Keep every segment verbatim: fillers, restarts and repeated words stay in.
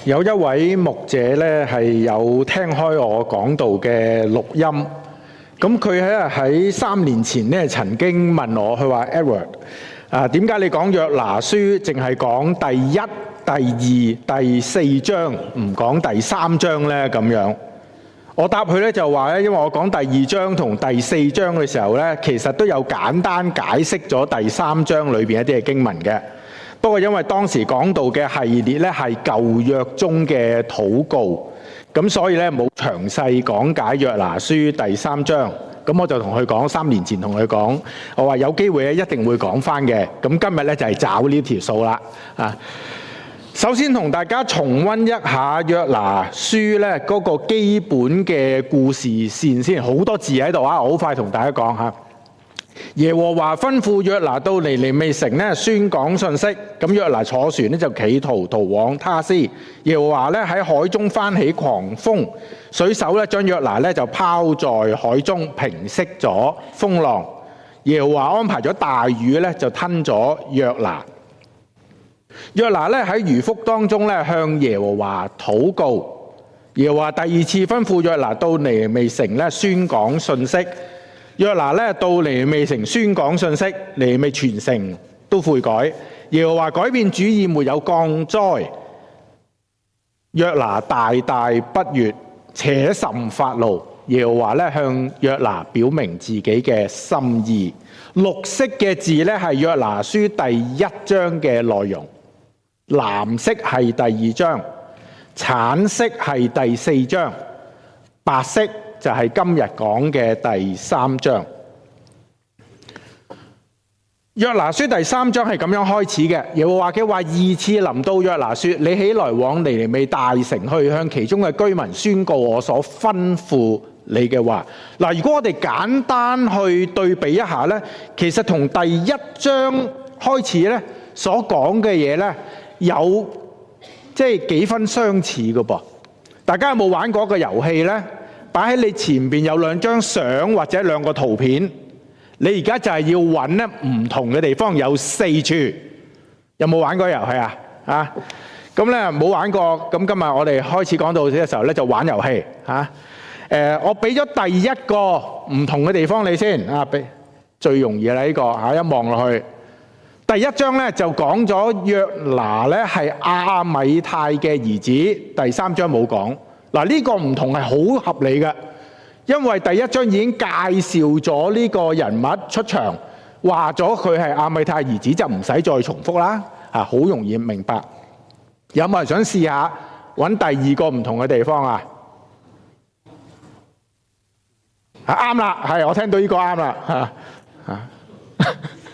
有一位牧者咧係有聽開我講道嘅錄音，咁佢喺喺三年前咧曾經問我，佢話 Edward 啊，點解你講約拿書淨係講第一、第二、第四章，唔講第三章咧？咁樣，我答佢咧就話咧，因為我講第二章同第四章嘅時候咧，其實都有簡單解釋咗第三章裏邊一啲嘅經文嘅。不過因為當時講道嘅系列咧係舊約中嘅禱告，咁所以咧冇詳細講解約拿書第三章。咁我就同佢講，三年前同佢講，我話有機會咧一定會講翻嘅。咁今日咧就係找呢條數啦。啊，首先同大家重溫一下約拿書咧嗰個基本嘅故事線先，好多字喺度啊，我好快同大家講下。耶和華吩咐約拿到尼尼微城咧宣講信息，咁約拿坐船咧就企圖逃往他施。耶和華咧喺海中翻起狂風，水手咧將約拿咧就拋在海中，平息咗風浪。耶和華安排咗大魚咧就吞咗約拿。約拿咧喺魚腹當中咧向耶和華禱告。耶和華第二次吩咐約拿到尼尼微城咧宣講信息。約拿咧到尼尼微城宣講信息，尼尼微全城都悔改。耶和華改變主意，沒有降災。約拿大大不悅，且甚發怒。耶和華咧向約拿表明自己嘅心意。綠色嘅字咧係約拿書第一章嘅內容，藍色係第二章，橙色係第四章，白色就係今日講嘅第三章。約拿書第三章係咁樣開始嘅。耶和華嘅話二次臨到約拿說：你起來往尼尼微大城去，向其中嘅居民宣告我所吩咐你嘅話。嗱，如果我哋簡單去對比一下呢，其實同第一章開始呢所講嘅嘢呢，有即係幾分相似嘅噃。大家有冇玩過一個遊戲呢？擺喺你前邊有兩張相或者兩個圖片，你而家就係要揾咧唔同嘅地方，有四處。有冇玩過遊戲啊？啊，咁咧冇玩過。咁今日我哋開始講到嘅時候咧，就玩遊戲嚇。誒，我俾咗第一個唔同嘅地方你先啊，俾最容易啦呢個嚇，一望落去。第一章咧就講咗約拿咧係亞米太嘅兒子，第三章冇講。嗱，呢個唔同係好合理嘅，因為第一章已經介紹咗呢個人物出場，話咗佢係亞米太兒子，就唔使再重複啦，啊，好容易明白。有冇人想試下揾第二個唔同嘅地方啊？啊，啱啦，係我聽到呢個啱啦，嚇嚇。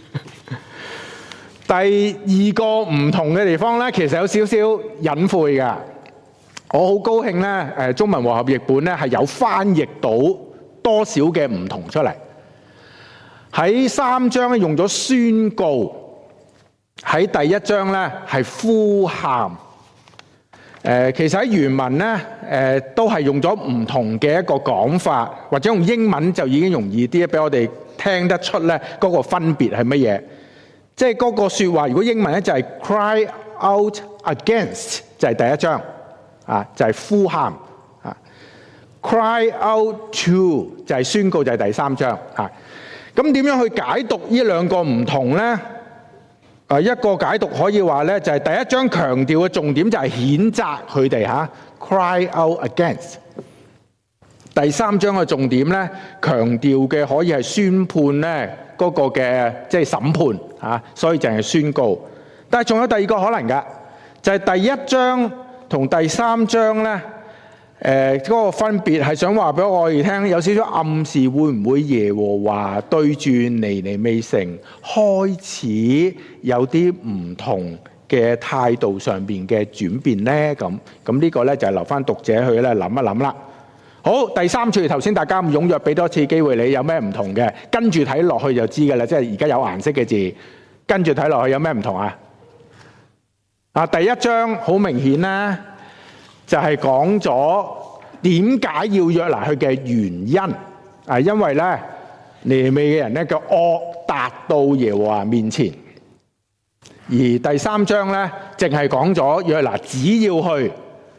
第二個唔同嘅地方咧，其實有少少隱晦嘅。我好高興咧，誒中文和合譯本咧係有翻譯到多少嘅唔同出嚟。喺三章咧用咗宣告，喺第一章咧係呼喊。誒其實喺原文咧，誒都係用咗唔同嘅一個講法，或者用英文就已經容易啲，俾我哋聽得出咧嗰個分別係乜嘢。即係嗰個説話，如果英文咧就係 cry out against， 就係第一章。啊，就係、是、呼喊啊 ，cry out to 就係宣告，就係第三章啊。咁點樣去解讀呢兩個唔同呢？啊，一個解讀可以話呢，就係第一章強調嘅重點就係譴責佢哋嚇 ，cry out against。第三章嘅重點呢，強調嘅可以係宣判呢嗰個嘅即係審判啊，所以就係宣告。但係仲有第二個可能㗎，就係、是、第一章同第三章咧，誒、呃、嗰、那個分別係想話俾我哋聽，有少少暗示會唔會耶和華對住尼尼微城開始有啲唔同嘅態度上邊嘅轉變咧？咁咁呢個咧就係留翻讀者去咧諗一諗啦。好，第三處頭先大家咁踴躍，俾多次機會你，有咩唔同嘅？跟住睇落去就知㗎啦，即係而家有顏色嘅字，跟住睇落去有咩唔同啊？啊，第一章好明顯咧，就係講咗點解要約拿去嘅原因。啊，因為咧尼尼微嘅人咧嘅惡達到耶和華面前。而第三章咧，淨係講咗約拿只要去，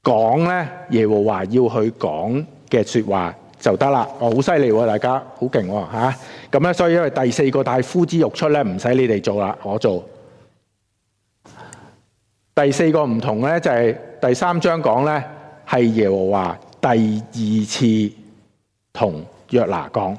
講咧耶和華要佢講嘅説話就得啦。哦，好犀利喎，大家好勁喎嚇！咁咧，所以因為第四個帶呼之欲出咧，唔使你哋做啦，我做。第四個唔同咧，就係第三章講咧，係耶和華第二次同約拿講。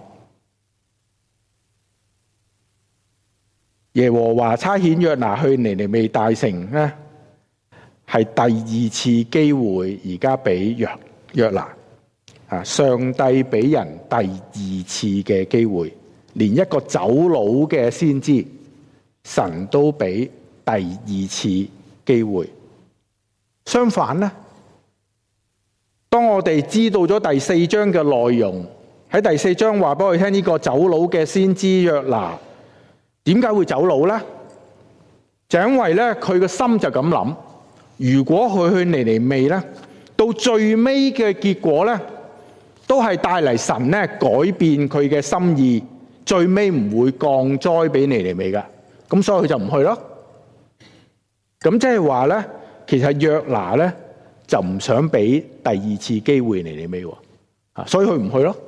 耶和華差遣約拿去尼尼微大城咧，係第二次機會，而家俾約約拿啊！上帝俾人第二次嘅機會，連一個走佬嘅先知，神都俾第二次機會。相反咧，當我哋知道咗第四章嘅內容，喺第四章話俾我哋聽呢個走佬嘅先知約拿點解會走佬呢？就因為咧佢個心就咁諗，如果佢去尼尼微咧，到最尾嘅結果咧，都係帶嚟神咧改變佢嘅心意，最尾唔會降災俾尼尼微噶，咁所以佢就唔去咯。咁即係話咧，其實約拿咧就唔想俾第二次機會尼尼微喎，啊，所以佢唔去咯。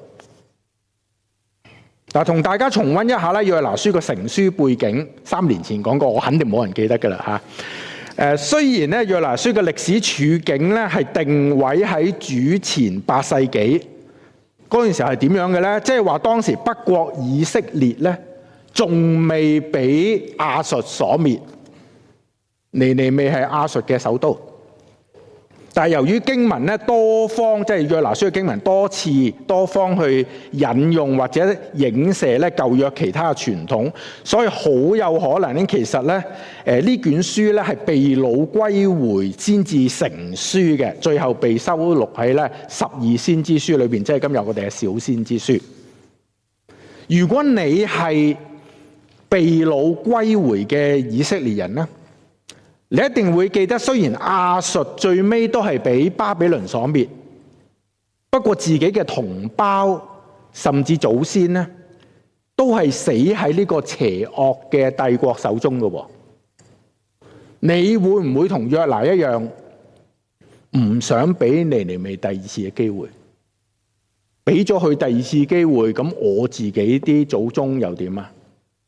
嗱，同大家重溫一下咧，約拿書個成書背景，三年前講過，我肯定冇人記得噶啦嚇。誒，雖然咧約拿書嘅歷史處境咧係定位喺主前八世紀，嗰陣時候係點樣嘅咧？即係話當時北國以色列咧仲未俾亞述所滅，尼尼微係亞述嘅首都。但係由於經文咧多方，即係約拿書嘅經文多次多方去引用或者影射咧舊約其他嘅傳統，所以好有可能咧，其實咧誒呢卷書咧係被擄歸回先至成書嘅，最後被收錄喺咧十二先知書裏邊，即係今日我哋嘅小先知書。如果你係被擄歸回嘅以色列人咧，你一定會記得，雖然亞述最尾都係俾巴比倫所滅，不過自己嘅同胞甚至祖先咧，都係死喺呢個邪惡嘅帝國手中嘅。你會唔會同約拿一樣，唔想俾尼尼微第二次嘅機會？俾咗佢第二次機會，咁我自己啲祖宗又點啊？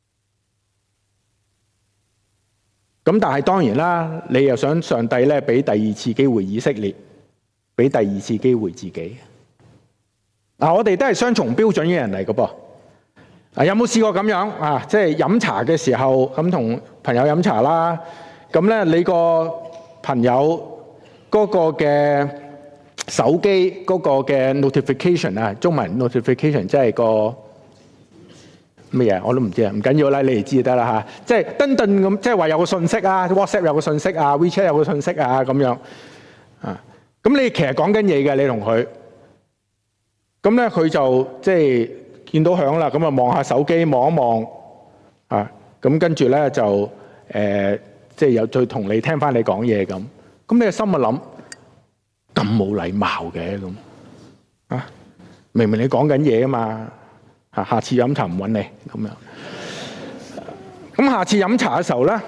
咁但係當然啦，你又想上帝咧俾第二次機會以色列，俾第二次機會自己。嗱，我哋都係雙重標準嘅人嚟嘅噃。啊，有冇試過咁樣啊？即係飲茶嘅時候，咁同朋友飲茶啦。咁咧，你個朋友嗰個嘅手機嗰個嘅 notification 啊，中文 notification 即係個乜嘢？我都唔知啊，唔緊要啦，你哋知就得啦嚇。即係噔噔咁，即係話有個信息啊 ，WhatsApp 有個信息啊 ，WeChat 有個信息啊，咁樣啊。咁你其實講緊嘢嘅，你同佢。咁咧，佢就即係見到響啦，咁啊望下手機望一望啊。咁跟住咧就誒、呃，即係又再同你聽翻你講嘢咁。咁你嘅心啊諗，咁冇禮貌嘅咁啊？明明你講緊嘢啊嘛。嚇！下次飲茶唔揾你咁樣。咁下次飲茶嘅時候咧，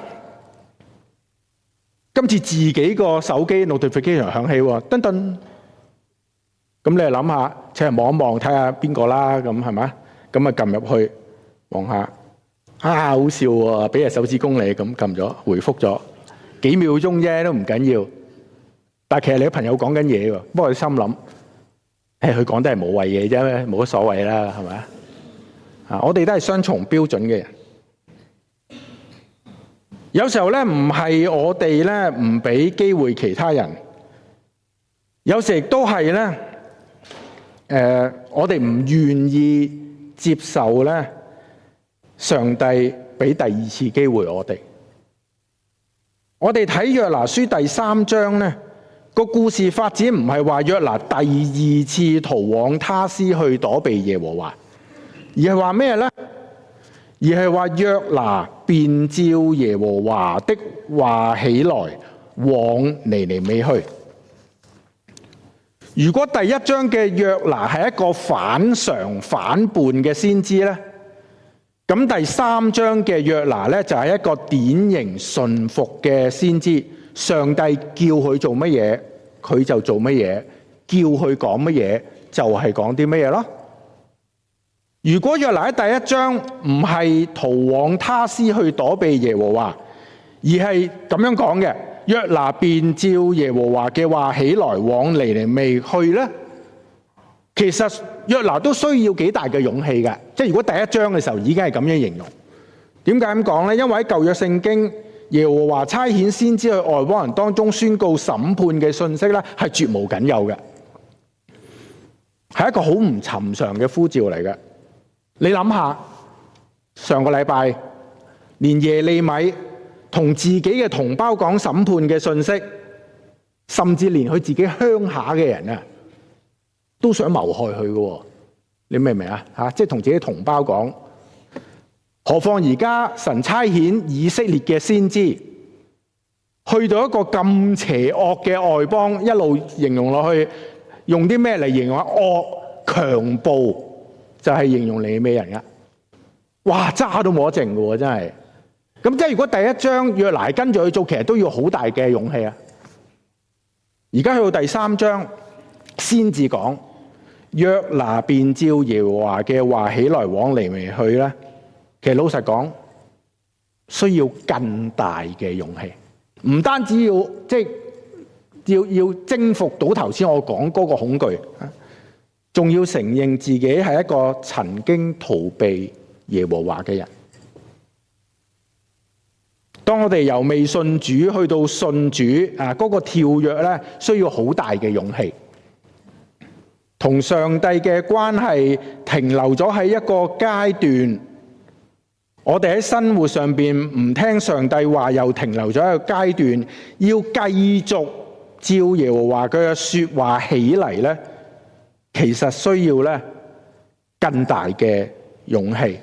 今次自己個手機 notification 響起喎，噔噔。咁你就諗下，請人望一望睇下邊個啦，咁係咪？咁啊撳入去望下，啊好笑喎！俾隻手指公你咁撳咗，回覆咗幾秒鐘啫，都唔緊要。但係其實你嘅朋友講緊嘢喎，不過你心諗，誒佢講得係無謂嘢啫，冇乜所謂啦，係咪啊？啊！我哋都係雙重標準嘅人。有時候咧，唔係我哋咧唔俾機會其他人，有時亦都係咧，誒、呃，我哋唔願意接受咧，上帝俾第二次機會我哋。我哋睇約拿書第三章咧，個故事發展唔係話約拿第二次逃往他施去躲避耶和華。而係話咩咧？而係話約拿便照耶和華的話起來，往尼尼微去。如果第一章嘅約拿係一個反常反叛嘅先知咧，咁第三章嘅約拿咧就係一個典型順服嘅先知。上帝叫佢做乜嘢， 佢就做乜嘢，叫佢講乜嘢就係講啲乜嘢咯。如果約拿喺第一章唔係逃往他施去躲避耶和華，而係咁樣講嘅，約拿便照耶和華嘅話起來往尼尼微去咧，其實約拿都需要幾大嘅勇氣嘅。即係如果第一章嘅時候已經係咁樣形容，點解咁講呢？因為喺舊約聖經，耶和華差遣先知去外邦人當中宣告審判嘅信息咧，係絕無僅有嘅，係一個好唔尋常嘅呼召嚟嘅。你諗下，上個禮拜連耶利米同自己嘅同胞講審判嘅信息，甚至連佢自己鄉下嘅人啊，都想謀害佢嘅。你明唔明啊？吓，即係同自己同胞講，何況而家神差遣以色列嘅先知去到一個咁邪惡嘅外邦，一路形容落去，用啲咩嚟形容啊？惡、強暴，就係形容尼尼微人噶。哇，渣都冇得剩嘅，真係。咁即係如果第一章約拿跟住去做，其實都要好大嘅勇氣啊。而家去到第三章先至講，約拿便照耶和華嘅話起來往尼尼微去咧。其實老實講，需要更大嘅勇氣，唔單止要即係要要征服到頭先我講嗰個恐懼，仲要承認自己係一個曾經逃避耶和華嘅人。當我哋由未信主去到信主啊，嗰個跳躍咧，需要好大嘅勇氣。同上帝嘅關係停留咗喺一個階段，我哋喺生活上邊唔聽上帝話，又停留咗一個階段，要繼續照耶和華佢嘅說話起嚟咧，其實需要咧更大嘅勇氣。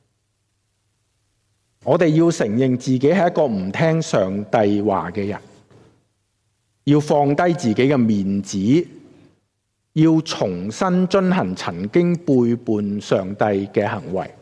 我哋要承認自己係一個唔聽上帝話嘅人，要放低自己嘅面子，要重新遵行曾經背叛上帝嘅行為，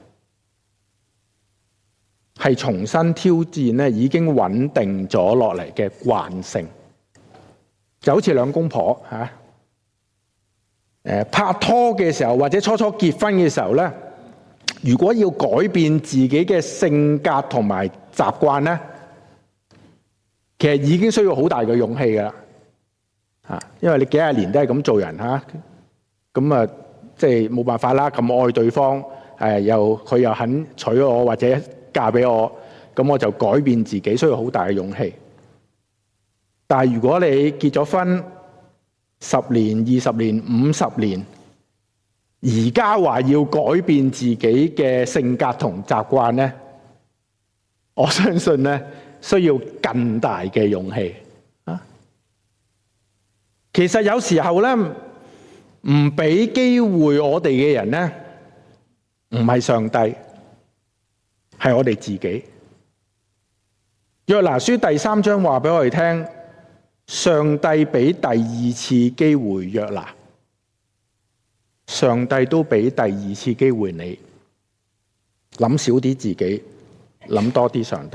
係重新挑戰咧已經穩定咗落嚟嘅慣性。就好似兩公婆吓，誒拍拖嘅時候或者初初結婚嘅時候咧，如果要改變自己嘅性格同埋習慣咧，其實已經需要好大嘅勇氣噶啦，吓，因為你幾廿年都係咁做人吓，咁啊，即係冇辦法啦，咁愛對方，誒，又佢又肯娶我或者嫁俾我，咁我就改變自己，需要好大嘅勇氣。但係如果你結咗婚十年、二十年、五十年，而家話要改變自己嘅性格同習慣咧，我相信咧需要更大嘅勇氣啊！其實有時候咧，唔俾機會我哋嘅人咧，唔係上帝，係我哋自己。約拿書第三章話俾我哋聽，上帝俾第二次機會約拿。上帝都俾第二次機會你，諗少啲自己，諗多啲上帝。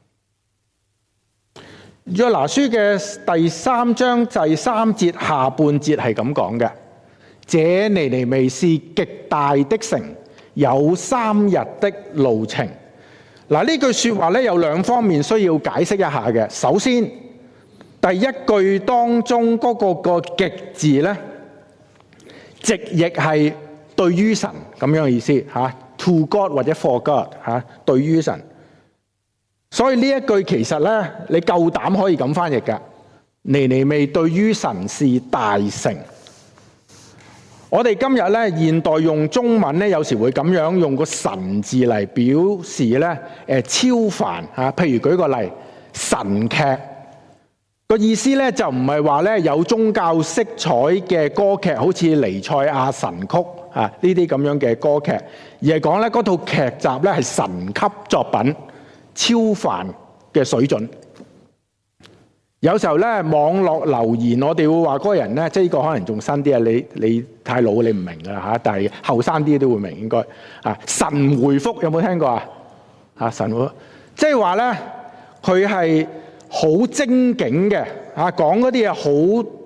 約拿書嘅第三章第三節下半節係咁講嘅：這尼尼微是極大的城，有三日的路程。嗱，呢句說話咧有兩方面需要解釋一下嘅。首先，第一句當中嗰個個極字咧，直譯係對於神咁樣嘅意思吓 ，to God 或者 for God 吓，對於神。所以呢一句其實咧，你夠膽可以咁翻譯噶。尼尼微對於神是大城。我哋今日咧現代用中文咧，有時會咁樣用個神字嚟表示咧，誒超凡吓。譬如舉個例，神劇。個意思咧就唔係話咧有宗教色彩嘅歌劇，好似彌賽亞神曲啊呢啲咁樣嘅歌劇，而係講咧嗰套劇集咧係神級作品，超凡嘅水準。有時候咧網絡留言，我哋會話嗰個人咧，即係呢個可能仲新啲啊，你你太老你唔明噶啦吓，但係後生啲都會明應該啊。神回覆有冇聽過啊？啊神回覆，即係話咧佢係好精警嘅，啊講嗰啲嘢好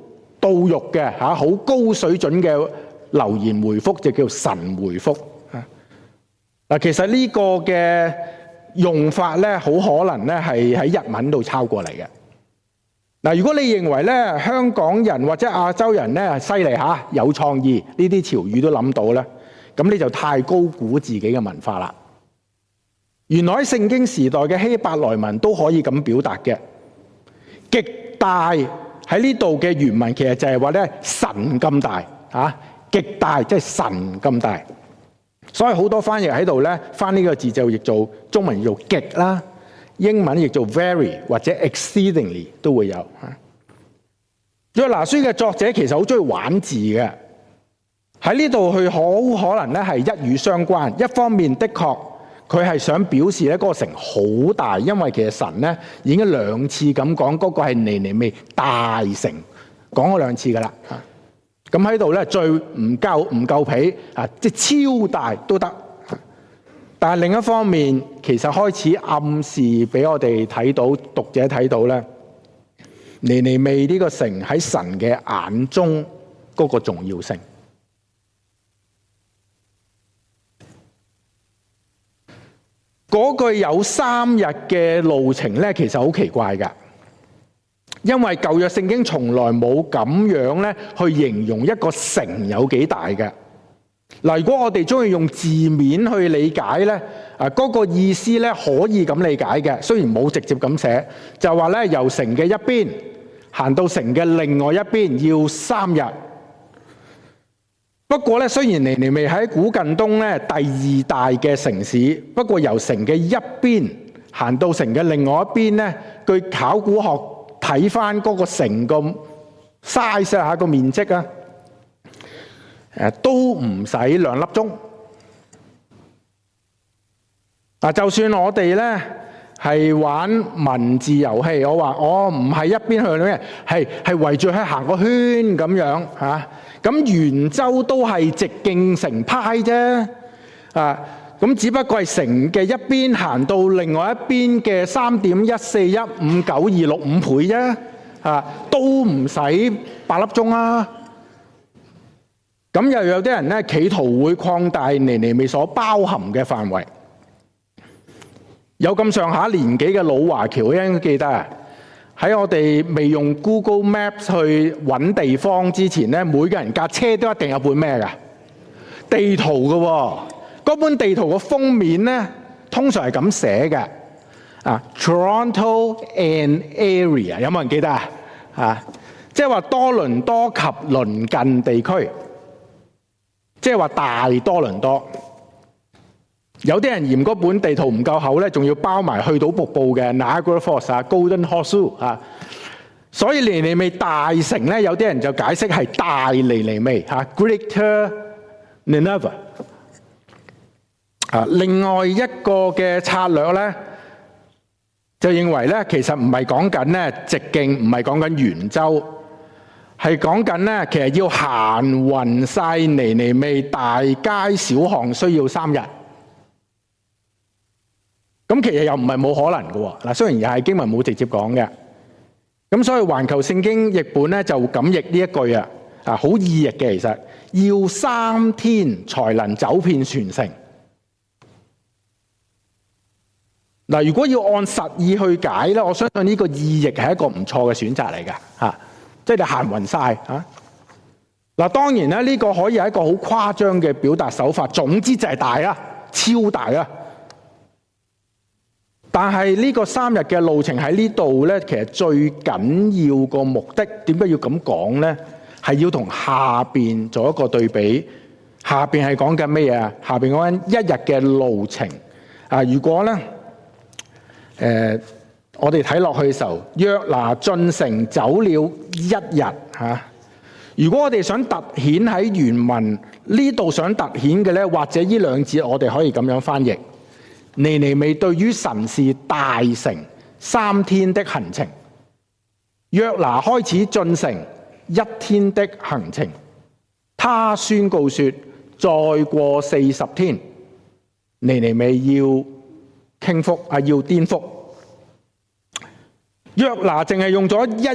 到肉嘅嚇，好高水準嘅留言回覆就叫神回覆啊。嗱，其實呢個嘅用法咧，好可能咧係喺日文度抄過嚟嘅。嗱，如果你認為咧香港人或者亞洲人咧犀利嚇，有創意，呢啲潮語都諗到咧，咁你就太高估自己嘅文化啦。原來喺聖經時代嘅希伯來文都可以咁表達嘅。極大喺呢度嘅原文其實就係話咧神咁大嚇，極大即係神咁大。所以好多翻譯喺度咧，翻呢個字就譯做中文譯做極啦，英文譯做 very 或者 exceedingly 都會有嚇。約拿書嘅作者其實好中意玩字嘅，喺呢度佢好可能咧係一語相關。一方面的確佢係想表示咧嗰個城好大，因為其實神咧已經兩次咁講嗰個係尼尼微大城，講咗兩次噶啦。咁喺度咧最唔夠唔夠皮啊，即係超大都得。但係另一方面，其實開始暗示俾我哋睇到，讀者睇到咧，尼尼微呢個城喺神嘅眼中嗰個重要性。嗰句有三日嘅路程咧，其實好奇怪㗎，因為舊約聖經從來冇咁樣咧去形容一個城有幾大嘅。嗱，如果我哋中意用字面去理解咧，啊嗰個意思咧可以咁理解嘅，雖然冇直接咁寫，就話咧由城嘅一邊行到城嘅另外一邊要三日。不過咧，雖然尼尼微喺古近東咧第二大嘅城市，不過由城嘅一邊行到城嘅另外一邊咧，據考古學睇翻嗰個城個 size 下個面積啊，誒都唔使兩粒鐘。嗱，就算我哋咧係玩文字遊戲，我話我唔係一邊去咧，係係圍住去行個圈咁樣嚇。咁圓周都係直徑成派啫，啊！咁只不過係城嘅一邊行到另外一邊嘅三點一四一五九二六五倍啫，啊！都唔使八粒鐘啦。咁又有啲人咧企圖會擴大尼尼微所包含嘅範圍。有咁上下年紀嘅老華僑應該記得啊！喺我哋未用 Google Maps 去揾地方之前咧，每個人架車都一定有本咩㗎？地圖㗎喎。嗰本地圖嘅封面咧，通常係咁寫嘅啊 ，Toronto and area， 有冇人記得啊？啊，即係話多倫多及鄰近地區，即係話大多倫多。有啲人嫌嗰本地圖唔夠厚咧，仲要包埋去到瀑布嘅 Niagara Falls 啊、Golden Horseshoe 啊，所以尼尼微大城咧，有啲人就解釋係大尼尼微嚇 Greater Nineveh 啊。另外一個嘅策略咧，就認為咧，其實唔係講緊咧直徑，唔係講緊圓周，係講緊咧其實要行勻晒尼尼微大街小巷需要三日。咁其實又唔係冇可能嘅喎，嗱，雖然又係經文冇直接講嘅，咁所以環球聖經譯本咧就咁譯呢一句啊，啊好意譯嘅，其實要三天才能走遍全城。嗱，如果要按實意去解咧，我相信呢個意譯係一個唔錯嘅選擇嚟嘅，嚇，即係你行勻晒嚇。嗱，當然咧呢個可以係一個好誇張嘅表達手法，總之就係大啊，超大啊。但係呢個三日嘅路程喺呢度咧，其實最緊要個目的，點解要咁講咧？係要同下邊做一個對比。下邊係講緊咩嘢啊？下邊講緊一日嘅路程啊！如果咧，誒、呃，我哋睇落去嘅時候，約拿進城走了一日嚇、啊。如果我哋想突顯喺原文呢度想突顯嘅咧，或者呢兩節我哋可以咁樣翻譯。尼尼微對於神是大城，三天的行程。約拿開始進城一天的行程，他宣告說：再過四十天，尼尼微要傾覆啊，要顛覆。約拿淨係用咗一日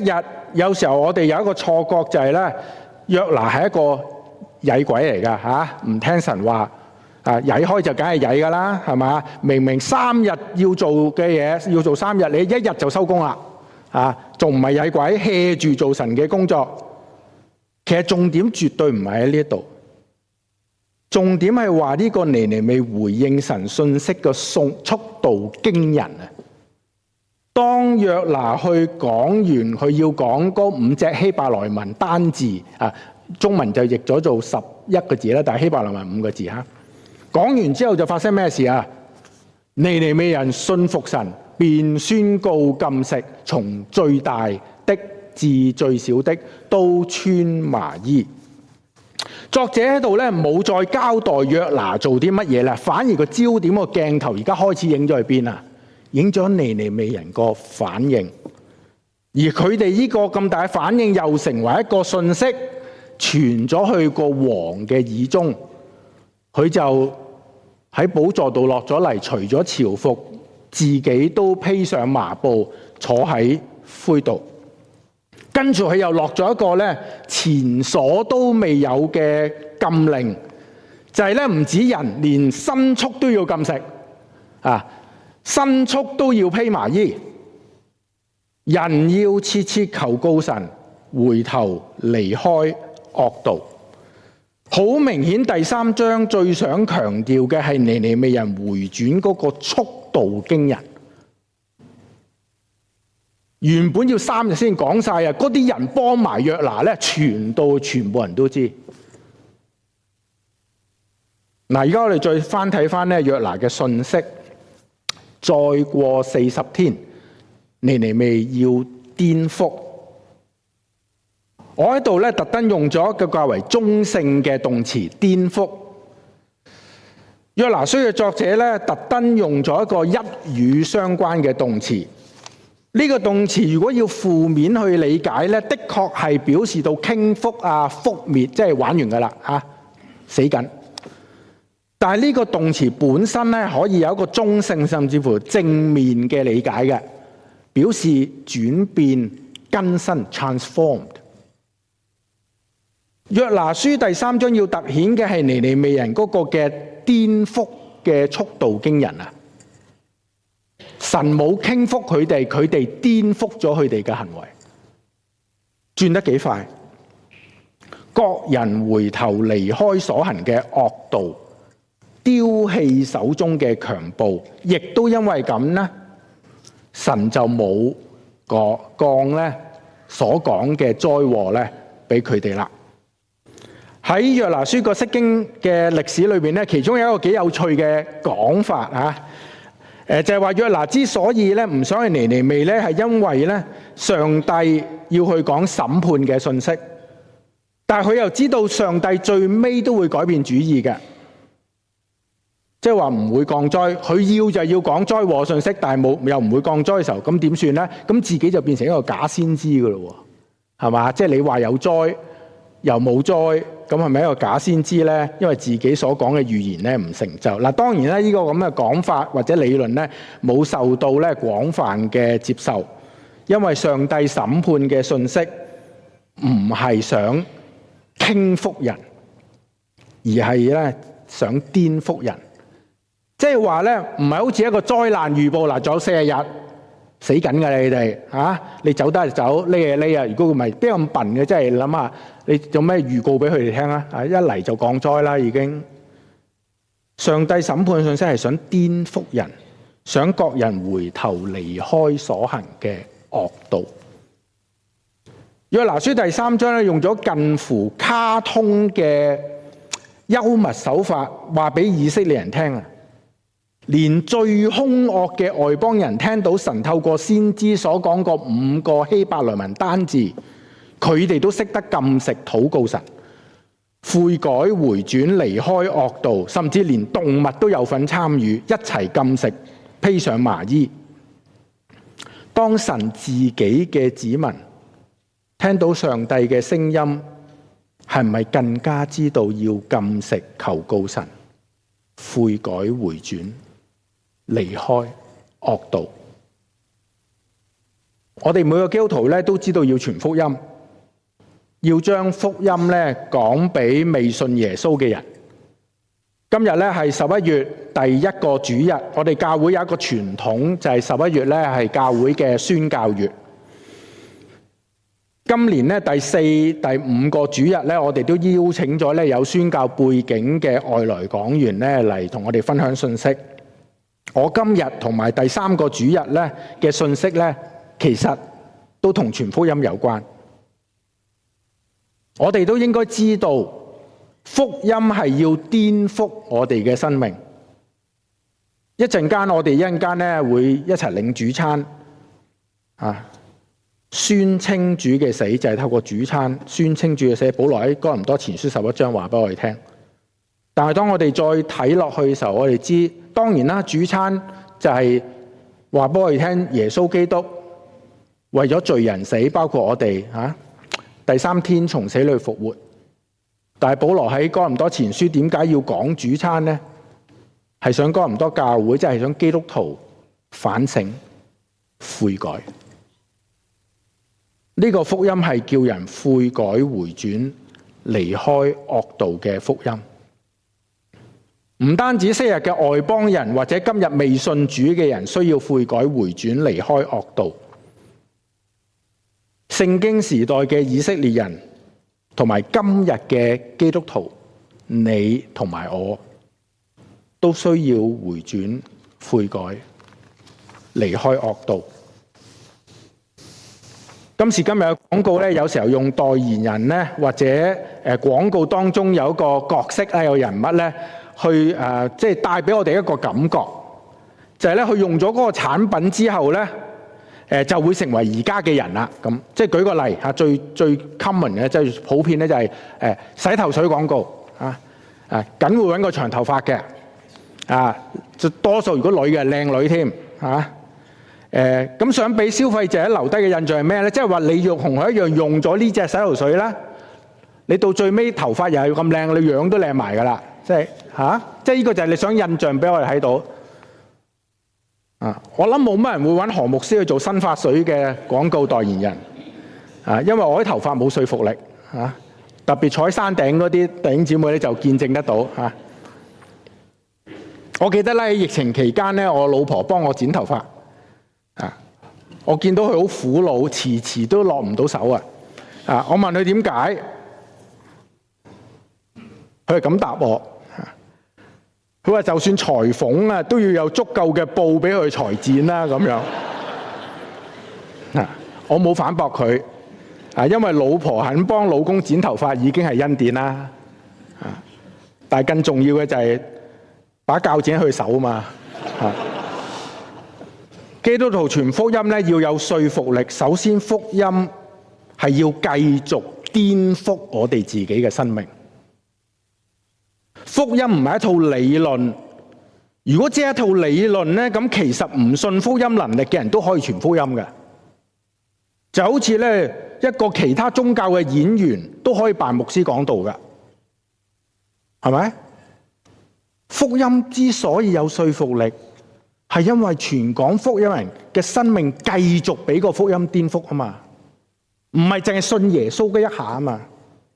有時候我哋有一個錯覺就係咧，約拿係一個曳鬼嚟㗎嚇，唔聽神話啊，曳開就梗係曳㗎啦，係嘛？明明三日要做嘅嘢要做三日，你一日就收工啦啊，仲唔係曳鬼 hea 住做神嘅工作？其實重點絕對唔係喺呢一度，重點係話呢個尼尼微回應神信息嘅速度驚人啊！當約拿去講完，佢要講嗰五隻希伯來文單字啊，中文就譯咗做十一個字啦，但係希伯來文五個字嚇。講完之後就發生咩事啊？尼尼微人信服神，便宣告禁食，從最大的至最小的都穿麻衣。作者喺度咧冇再交代約拿做啲乜嘢啦，反而個焦點個鏡頭而家開始影咗去邊啊？影咗尼尼微人個反應，而佢哋呢個咁大嘅反應又成為一個信息傳咗去個王嘅耳中，佢就喺寶座度落咗嚟，除咗朝服，自己都披上麻布坐喺灰度，跟住佢又落咗一個咧前所都未有嘅禁令，就係咧唔止人，連牲畜都要禁食啊！牲畜都要披麻衣，人要切切求告神，回頭離開惡道。好明顯，第三章最想強調嘅係尼尼微人回轉嗰個速度驚人。原本要三日先講晒啊，嗰啲人幫埋約拿咧，傳到全部人都知。嗱，而家我哋再翻睇翻咧約拿嘅信息。再過四十天，尼尼微要顛覆。我喺度咧特登用咗一個較為中性嘅動詞顛覆。約拿書嘅作者咧特登用咗一個一語相關嘅動詞。呢個動詞如果要負面去理解咧，的確係表示到傾覆啊、覆滅，即係玩完噶啦嚇，死緊。但係呢個動詞本身咧，可以有一個中性甚至乎正面嘅理解嘅，表示轉變、更新 （transformed）。約拿書第三章要突顯嘅係尼尼微人嗰個嘅顛覆嘅速度驚人啊！神冇傾覆佢哋，佢哋顛覆咗佢哋嘅行為，轉得幾快。各人回頭離開所行嘅惡道，丟棄手中嘅強暴，亦都因為咁呢，神就冇個降咧所講嘅災禍咧俾佢哋啦。喺約拿書個釋經嘅歷史裏邊咧，其中有一個幾有趣嘅講法啊，誒就係話約拿之所以咧唔想去尼尼微咧，係因為咧上帝要去講審判嘅信息，但係佢又知道上帝最尾都會改變主意嘅。即係話唔會降災，佢要就要講災禍信息，但係冇又唔會降災嘅時候，咁點算咧？咁自己就變成一個假先知噶咯，係嘛？即係你話有災又冇災，咁係咪一個假先知咧？因為自己所講嘅預言咧唔成就。嗱，當然咧呢個咁嘅講法或者理論咧冇受到咧廣泛嘅接受，因為上帝審判嘅信息唔係想傾覆人，而係咧想顛覆人。即係話咧，唔係好似一個災難預報嗱，仲有四十日死緊㗎你哋嚇、啊，你走得就走，匿就匿啊！如果唔係，邊有咁笨嘅？即係諗下，你有咩預告俾佢哋聽啊？啊，一嚟就降災啦，已經。上帝審判信息係想顛覆人，想各人回頭離開所行嘅惡道。約拿書第三章咧，用咗近乎卡通嘅幽默手法，話俾以色列人聽啊！連最兇惡嘅外邦人聽到神透過先知所講過五個希伯來文單字，佢哋都識得禁食禱告神，悔改回轉離開惡道，甚至連動物都有份參與，一齊禁食披上麻衣。當神自己嘅子民聽到上帝嘅聲音，係咪更加知道要禁食求告神，悔改回轉離開惡道？ 我哋每個基督徒咧都知道要傳福音，要將福音咧講俾未信耶穌嘅人。今日咧係十一月第一個主日，我哋教會有一個傳統，就係十一月咧係教會嘅宣教月。今年咧第四、第五個主日咧，我哋都邀請咗咧有宣教背景嘅外來講員咧嚟同我哋分享信息。我今日同埋第三個主日咧嘅信息咧，其實都同傳福音有關。我哋都應該知道，福音係要顛覆我哋嘅生命。一陣間我哋一陣間咧會一齊領主餐，啊，宣稱主嘅死就係透過主餐宣稱主嘅死。保羅喺哥林多前書十一章話俾我哋聽。但係當我哋再睇落去嘅時候，我哋知當然啦，主餐就係話俾我哋聽，耶穌基督為咗罪人死，包括我哋吓、啊，第三天從死裏復活。但係保羅喺哥林多前書點解要講主餐呢？係想哥林多教會，即係想基督徒反省悔改。呢、這個福音係叫人悔改回轉，離開惡道嘅福音。唔單止昔日嘅外邦人或者今日未信主嘅人需要悔改回轉，離開惡道。聖經時代嘅以色列人同埋今日嘅基督徒，你同埋我都需要回轉悔改，離開惡道。今時今日嘅廣告咧，有時候用代言人咧，或者誒廣告當中有一個角色咧，有人物咧，去誒即係帶俾我哋一個感覺，就係咧佢用咗嗰個產品之後咧，誒就會成為而家嘅人啦。咁即係舉個例嚇，最最 common 嘅即係普遍咧就係誒洗頭水廣告啊，啊梗會揾個長頭髮嘅啊，就多數如果女嘅靚女添嚇。誒咁想俾消費者留低嘅印象係咩咧？即係話你用同佢一樣用咗呢隻洗頭水啦，你到最尾頭髮又係咁靚，你樣都靚埋噶啦。即係嚇，即係呢個就係你想印象俾我哋睇到。啊，我諗冇乜人會揾何牧師去做新髮水嘅廣告代言人。啊，因為我啲頭髮冇說服力。嚇，特別坐喺山頂嗰啲弟兄姊妹咧就見證得到嚇。我記得咧喺疫情期間咧，我老婆幫我剪頭髮。啊！我見到佢好苦惱，遲遲都落唔到手啊！啊！我問佢點解，佢係咁答我：佢話就算裁縫啊，都要有足夠嘅布俾佢裁剪啦。咁樣啊，我冇反駁佢啊，因為老婆肯幫老公剪頭髮已經係恩典啦。啊！但係更重要嘅就係把鉸剪去手啊嘛。啊！基督徒傳福音咧要有說服力，首先福音係要繼續顛覆我哋自己嘅生命。福音唔係一套理論，如果只係一套理論咧，咁其實唔信福音能力嘅人都可以傳福音嘅，就好似咧一個其他宗教嘅演員都可以扮牧師講道嘅，係咪？福音之所以有說服力，係因為全港福音人嘅生命繼續俾個福音顛覆啊嘛，唔係淨係信耶穌嘅一下啊嘛。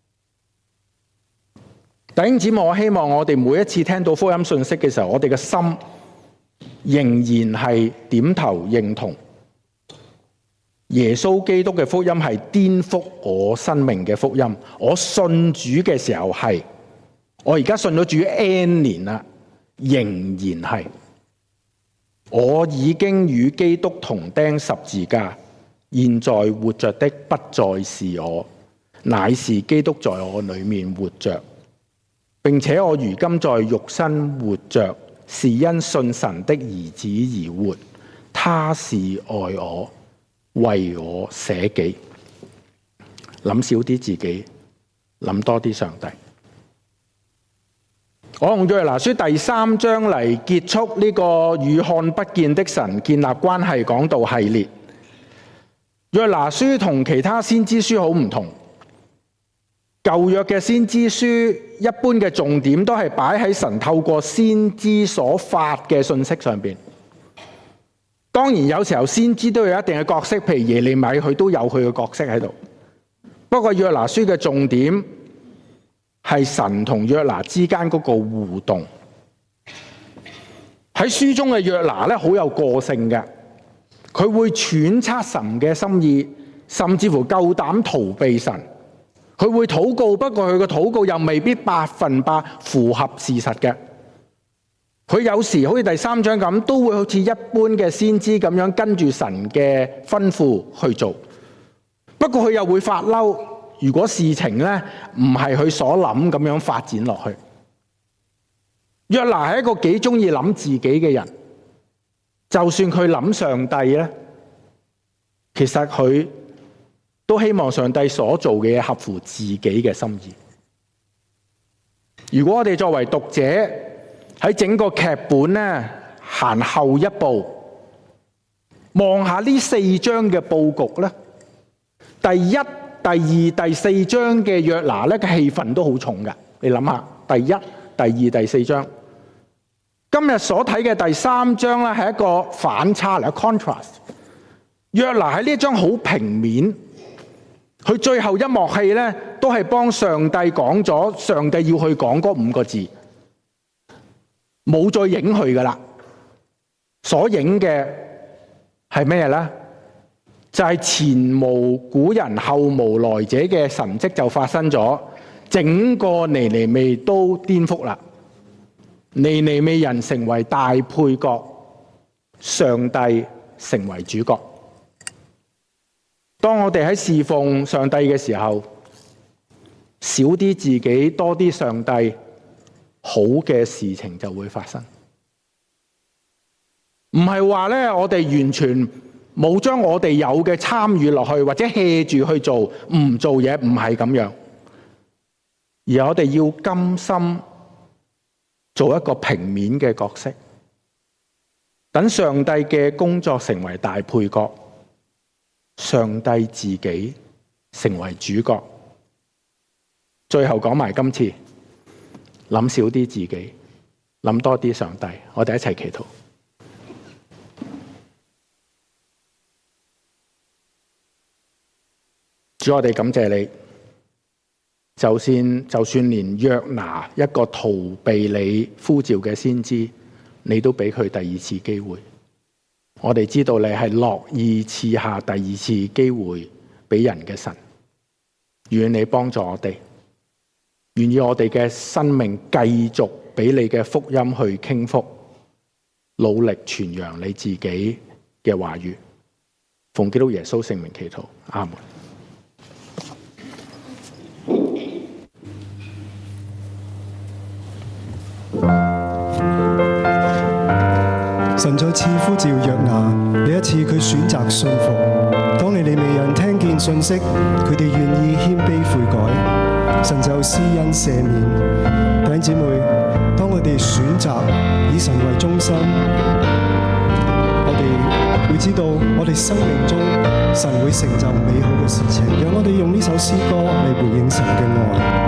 弟兄姊妹，我希望我哋每一次聽到福音信息嘅時候，我哋嘅心仍然係點頭認同耶穌基督嘅福音係顛覆我生命嘅福音。我信主嘅時候係，我而家信咗主 N 年啦，仍然係。我已經與基督同釘十字架，現在活着的不再是我，乃是基督在我裏面活着，並且我如今在肉身活着，是因信神的兒子而活。他是愛我，為我捨己。諗少啲自己，諗多啲上帝。我用約拿書第三章嚟結束呢個與看不見的神建立關係講道系列。約拿書同其他先知書好唔同，舊約嘅先知書一般嘅重點都係擺喺神透過先知所發嘅信息上邊。 當然有時候先知都有一定嘅角色，譬如耶利米佢都有佢嘅角色喺度。不過約拿書嘅重點係神同約拿之間嗰個互動。喺書中嘅約拿咧好有個性嘅，佢會揣測神嘅心意，甚至乎夠膽逃避神。佢會禱告，不過佢嘅禱告又未必百分百符合事實嘅。佢有時好似第三章咁，都會好似一般嘅先知咁樣跟住神嘅吩咐去做。不過佢又會發嬲，如果事情咧唔係佢所諗咁樣發展落去。約拿係一個幾中意諗自己嘅人，就算佢諗上帝咧，其實佢都希望上帝所做嘅嘢合乎自己嘅心意。如果我哋作為讀者喺整個劇本咧行後一步，望下呢四章嘅佈局咧，第一、第二、第四章嘅約拿咧嘅氣氛都好重㗎。你諗下，第一、第二、第四章，今日所睇嘅第三章咧係一個反差嚟， contrast。約拿喺呢一章好平面。佢最後一幕戲咧，都係幫上帝講咗上帝要去講嗰五個字，冇再影佢噶啦。所影嘅係咩咧？就係前無古人後無來者嘅神蹟就發生咗，整個尼尼微都顛覆啦。尼尼微人成為大配角，上帝成為主角。當我哋喺侍奉上帝嘅時候，少啲自己，多啲上帝，好嘅事情就會發生。唔係話咧，我哋完全冇將我哋有嘅參與落去，或者 hea 住去做，唔做嘢，唔係咁樣。而我哋要甘心做一個平面嘅角色，等上帝嘅工作成為大配角，上帝自己成為主角。最後講埋今次，諗少啲自己，諗多啲上帝。我哋一齊祈禱。主，我哋感謝你，就算就算連約拿一個逃避你呼召嘅先知，你都俾佢第二次機會。我哋知道你係樂意賜下第二次機會俾人嘅神，願你幫助我哋，願意我哋嘅生命繼續俾你嘅福音去傾覆，努力傳揚你自己嘅話語。奉基督耶穌聖名祈禱，阿門。 神再次呼召約拿，呢一次佢選擇信服。當尼尼微人聽見信息，佢哋願意謙卑悔改，神就施恩赦免。弟兄姊妹，當我哋選擇以神為中心，我哋會知道我哋生命中神會成就美好嘅事情。讓我哋用呢首詩歌嚟回應神嘅愛。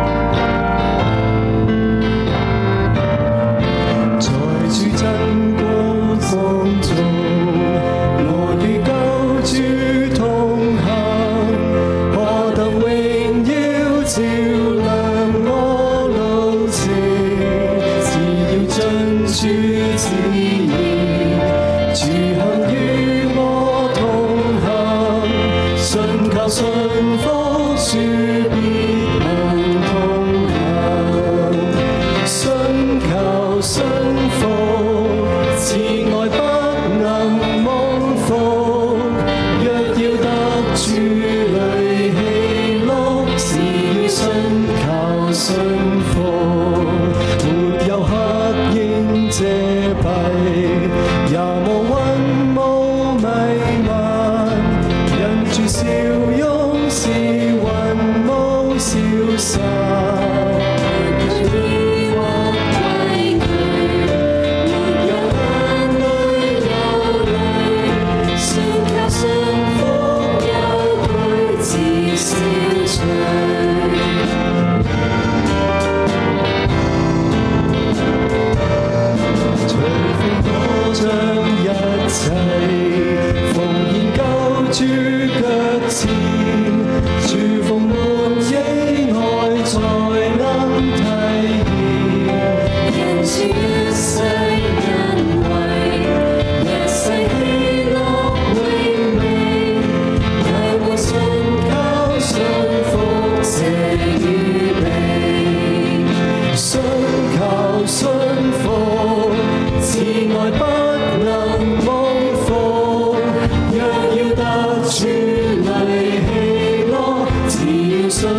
在主真光中，我與救主同行，何等榮耀照亮我路程。只要遵主旨意，主行與我同行，信靠信服主必能同行，信靠信服。慈愛不能蒙福，若要得主裡喜樂，是要信靠信服。沒有黑影遮蔽，也無雲霧迷漫，因主笑容是雲霧消散。除非我將一切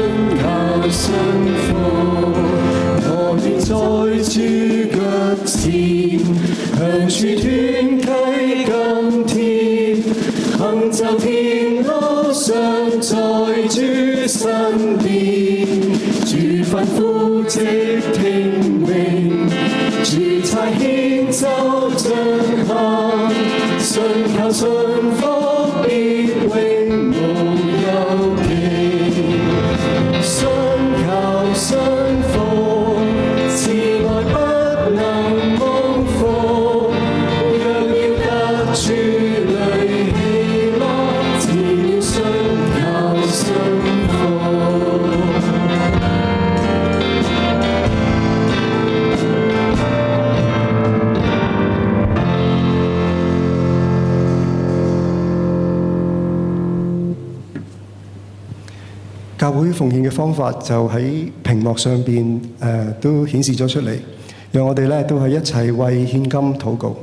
靠信服，我願在主腳前，向主團契今天，行走天路上，在主身邊，主吩咐即聽命，主差遣就進行，信靠信服必永無憂忌，信靠信服，慈愛不能蒙福，若要得主裡喜樂，只要信靠信服。教會奉獻嘅方法就喺屏幕上邊誒都顯示咗出嚟，讓我哋咧都係一齊為獻金禱告。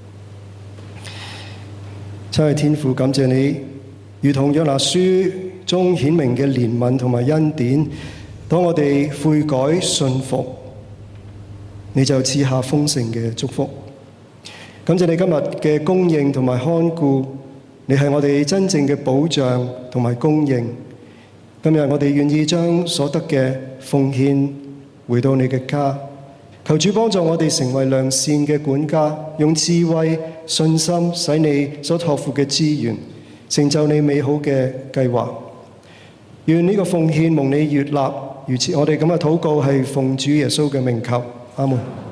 親愛天父，感謝你，如同約拿書中顯明嘅憐憫同埋恩典，當我哋悔改信服，你就賜下豐盛嘅祝福。感謝你今日嘅供應同埋看顧，你係我哋真正嘅保障同埋供應。今日我哋願意將所得嘅奉獻回到你嘅家，求主幫助我哋成為良善嘅管家，用智慧、信心使你所託付嘅資源，成就你美好嘅計劃。願呢個奉獻蒙你悅納，如此我哋咁嘅禱告係奉主耶穌嘅名求，阿門。